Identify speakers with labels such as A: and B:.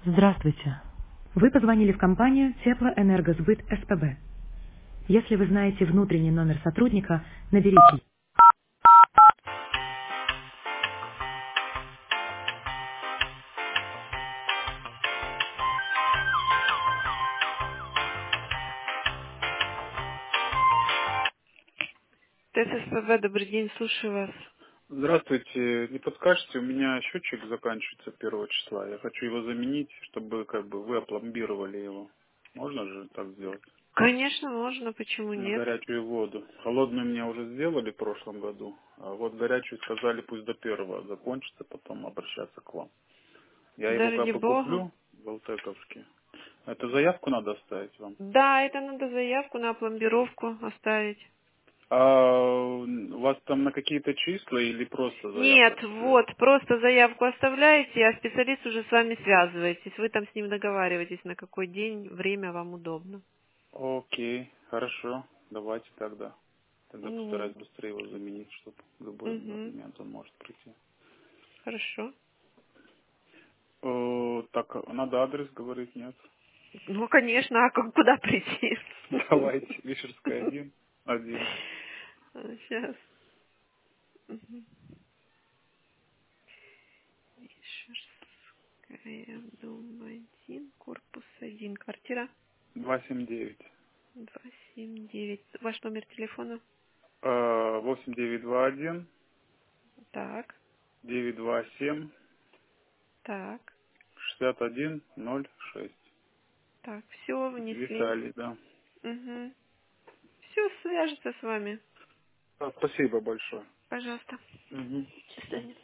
A: Здравствуйте. Вы позвонили в компанию Теплоэнергосбыт СПБ. Если вы знаете внутренний номер сотрудника, наберите. ТССПБ, добрый день, слушаю вас.
B: Здравствуйте. Не подскажете, у меня счетчик заканчивается 1 числа. Я хочу его заменить, чтобы вы опломбировали его. Можно же так сделать?
A: Конечно, можно, почему
B: На
A: нет?
B: горячую воду. Холодную мне уже сделали в прошлом году, а вот горячую сказали пусть до 1 закончится, потом обращаться к вам. Я
A: Да,
B: его
A: ради бога.
B: куплю в Алтековске. Это заявку надо оставить вам?
A: Да, это надо заявку на пломбировку оставить.
B: А у вас там на какие-то числа или просто заявку
A: Нет,
B: оставляете?
A: вот, просто заявку оставляете, а специалист уже с вами связываетесь. Вы там с ним договариваетесь, на какой день, время вам удобно.
B: Окей, хорошо. Давайте тогда. Тогда
A: Ну,
B: постараюсь быстрее его заменить, чтобы в любой
A: угу,
B: момент он может прийти.
A: хорошо.
B: Так, надо адрес говорить, нет?
A: Ну, конечно, а куда прийти?
B: Давайте, Вишерская 1.
A: Сейчас. Мишерская, дом 1, корпус 1, квартира
B: 279.
A: 279. Ваш номер телефона?
B: 8921
A: Так,
B: 927
A: так,
B: 6106.
A: так, все внесли.
B: Виталий, да.
A: Угу. Все свяжется с вами.
B: Спасибо большое.
A: Пожалуйста.
B: Мгм.
A: До свидания.